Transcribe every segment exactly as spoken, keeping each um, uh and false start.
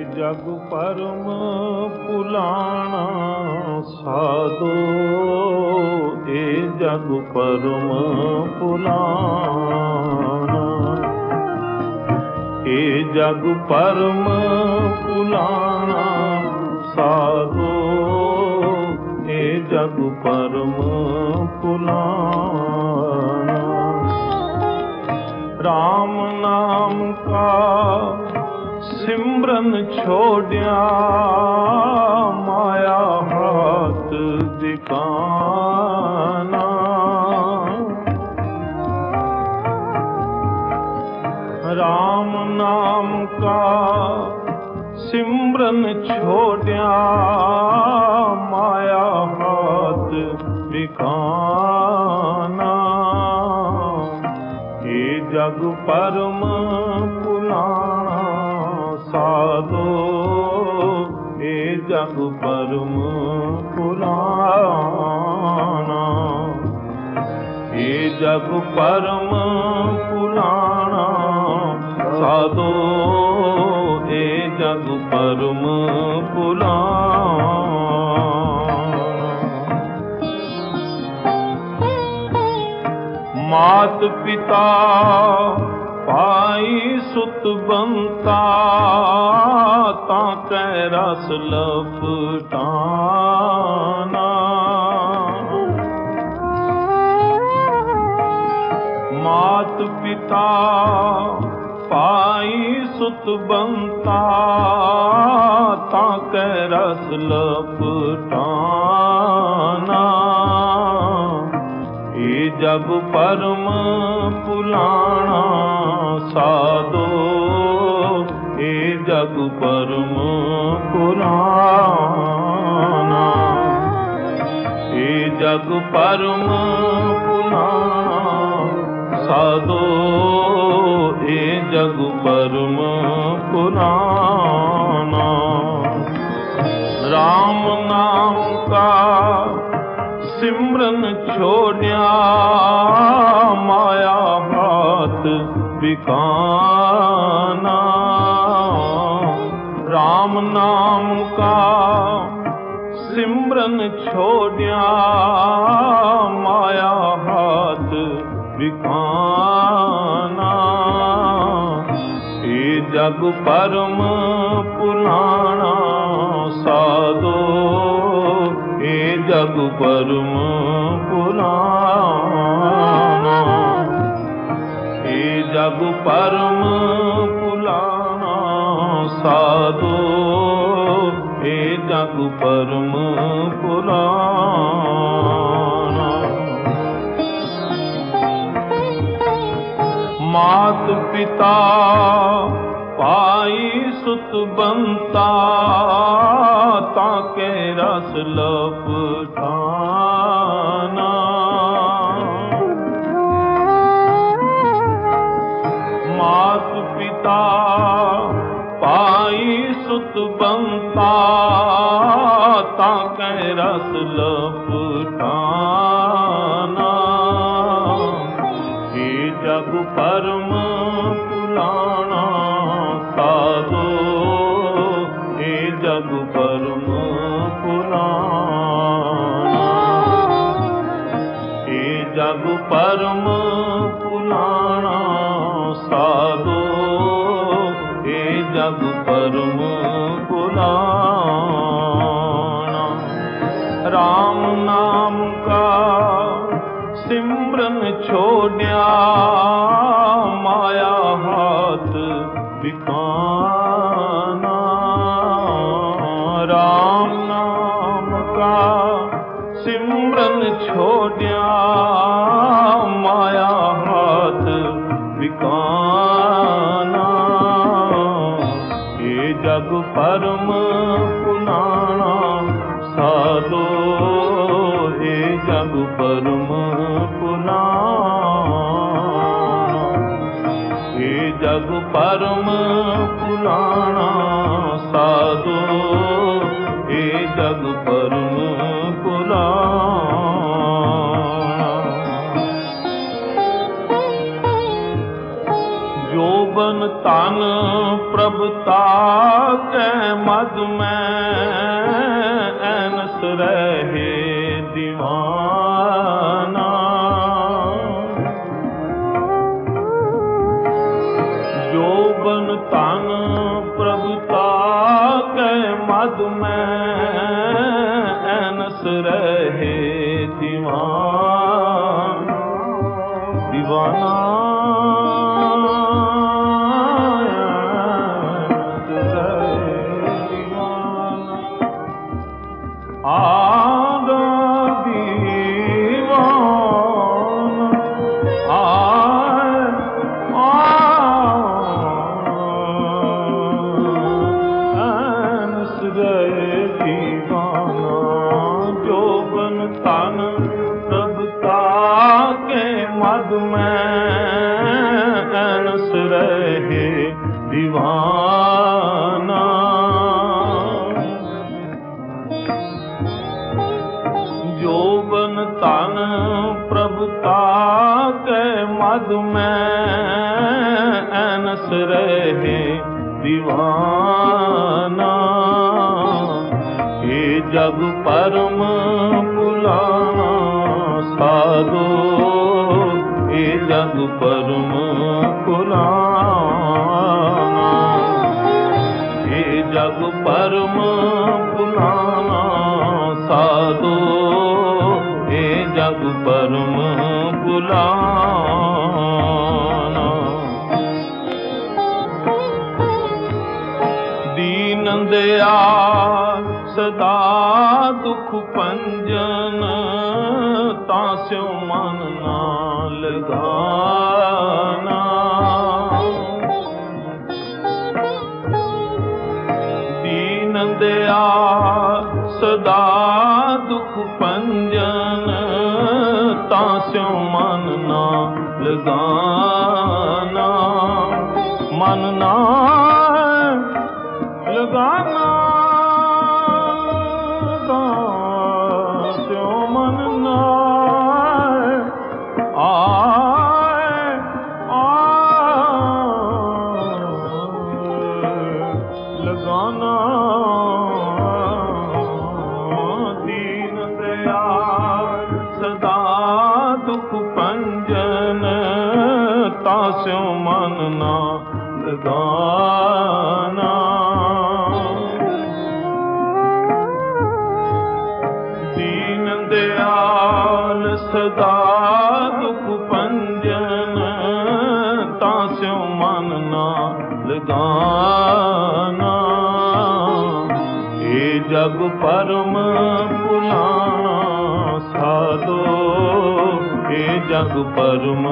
जग परम पुलाना साधो, ए जग परम पुलाना, ए जग परम पुलाना साधो, ए जग परम पुलाना। राम नाम का सिमरन छोड़िया, माया हाथ दिखाना। राम नाम का सिमरन छोड़िया, माया हाथ दिखाना। ये जग परम पुलाना साधो, ए जग परम पुलाना। ए जग परम पुलाना साधो, ए जग परम पुलाना। मात पिता पाई सुत बंता, ताकै रस लपटाना। मात पिता पाई सुत बंता, ताकै रस लपटाना। ए जग परम पुलाना साधो, ए जग परम पुलाना। ए जग परम पुलाना साधो, ए जग परम पुलाना। राम नाम का सिमरन छोड़िया, माया हाथ बिकाना। राम नाम का सिमरन छोड़िया, माया हाथ बिकाना। ये जग परम पुलाना साधो, ए जग परम पुलाना। ए जग परम पुलाना साधो, ए जग परम पुलाना। मात पिता पाई सुत बंता, ताके रस लपटाना। मात पिता पाई सुत बंता, ताके रस लपटाना। ये जग परम पुलाना साधो, ए जग परम पुलाना। ए जग परम पुलाना साधो, ए जग परम पुलाना। राम नाम का सिमरन छोड़िया, माया हाथ बिकाना। राम नाम का सिमरन छोड़िया, माया हाथ बिकाना। ये जग परम पुलाना साधो, ए जग परम पुलाना। ए जग परम पुलाना साधो, ए जग परम पुलाना। जो ਜੋਬਨ ਤਨ ਪ੍ਰਭਤਾ ਕੈ ਮਦ ਮੈਂ ਐਨਸ ਰਹੇ ਦੀਵਾਨਾ। ਜੋਬਨ ਤਨ ਪ੍ਰਭਤਾ ਕੈ ਮਦ ਮੈਂ ਐਨਸ ਰਹੇ ਦੀਵਾਨਾ। ਦੀਵਾਨਾ ਮਦ ਮੈਂ ਐਨਸ ਰਹੇ ਦੀਵਾਨਾ। ਜੋਬਨ ਤਨ ਪ੍ਰਭਤਾ ਕੈ ਮਦ ਮੈਂ ਐਨਸ ਰਹੇ ਦੀਵਾਨਾ। ਇਹ ਜਗ ਪਰਮ ਭੁਲਾਣਾ ਸਾਧੋ, ਇਹ ਜਗ ਪਰਮ ਭੁਲਾਣਾ। ਇਹ ਜਗ ਪਰਮ ਭੁਲਾਣਾ ਸਾਧੋ, ਇਹ ਜਗ ਪਰਮ ਭੁਲਾਣਾ। ਦੀਨ ਦਿਆਲ ਸਦਾ ਦੁਖ ਭੰਜਨ, ਤਾਂ ਸਿਉ ਮਨ ਨਾ ਲਗਾਨਾ। ਦੀਨ ਦਿਆਲ ਸਦਾ ਦੁਖ ਭੰਜਨ, ਤਾਂ ਸਿਉ ਮਨ ਨਾ ਲਗਾਨਾ। ਮਨ ਨਾ ਲਗਾਨਾ, ਸਿਉ ਮਨ ਨਾ ਆਏ ਲਗਾਨਾ। ਦੀਨ ਦਿਆਲ ਸਦਾ ਦੁਖ ਭੰਜਨ, ਤਾਂ ਸਿਉ ਮਨ ਨਾ ਲਗਾਨਾ। ਦੀਨ ਦਿਆਲ ਸਦਾ ਦੁਖ ਭੰਜਨ, ਤਾਂ ਸਿਉ ਮਨ ਨਾ ਲਗਾਨਾ। ਇਹ ਜਗ ਪਰਮ ਭੁਲਾਣਾ ਸਾਧੋ, ਇਹ ਜਗ ਪਰਮ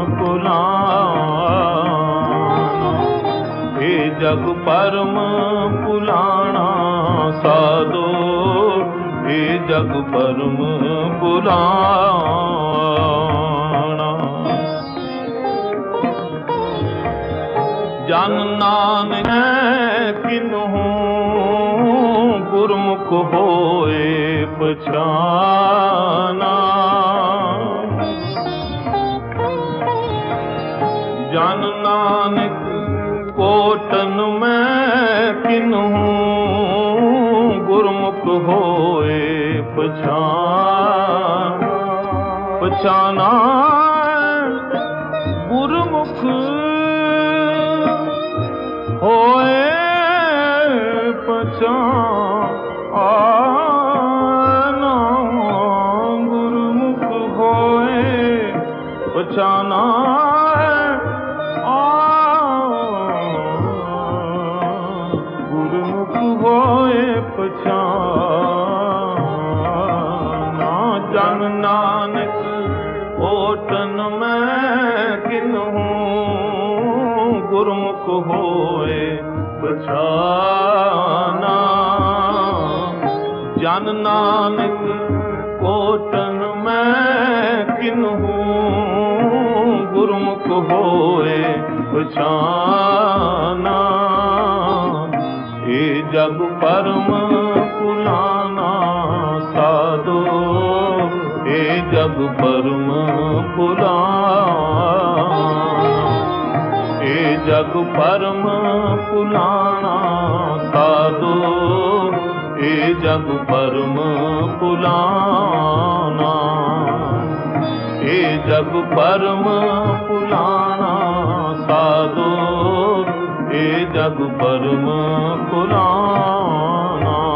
ਭੁਲਾਣਾ। ਇਹ ਜਗ ਪਰਮ ਭੁਲਾਣਾ ਸਾਧੋ, ਇਹ ਜਗ ਪਰਮ ਭੁਲਾਣਾ। ਜਨ ਨਾਨਕ ਕਿਨਹੂ ਗੁਰਮੁਖ ਹੋਏ ਪਛਾਨਾ। ਜਨ ਨਾਨਕ ਕੋਟਨ ਮੈਂ ਕਿਨਹੂ ਗੁਰਮੁਖ ਹੋਏ ਪਛਾਨਾ। ਪਛਾਨਾ ਗੁਰਮੁਖ ਹੋਏ ਪਛਾਨਾ। ਗੁਰਮੁਖ ਹੋਏ ਪਛਾਨਾ। ਗੁਰਮੁਖ ਹੋਏ ਪਛਾਨਾ। ਜਨ ਨਾਨਕ ਓਟਨ ਮੈਂ ਕਿਨਹੂ ਗੁਰਮੁਖ ਹੋਏ ਪਛਾਨਾ। ਜਨ ਨਾਨਕ ਕੋਟਨ ਮੈਂ ਕਿਨਹੂ ਗੁਰਮੁਖ ਹੋਏ ਪਛਾਨਾ। ਇਹ ਜਗ ਪਰਮ ਭੁਲਾਣਾ ਸਾਧੋ, ਇਹ ਜਗ ਪਰਮ ਭੁਲਾਣਾ। ਇਹ ਜਗ ਪਰਮ ਪੁਲਾਣਾ ਸਾਧੋ, ਇਹ ਜਗ ਪਰਮ ਪੁਲਾਣਾ, ਇਹ ਜਗ ਪਰਮ ਪੁਲਾਣਾ ਸਾਧੋ, ਇਹ ਜਗ ਪਰਮ ਪੁਲਾਣਾ।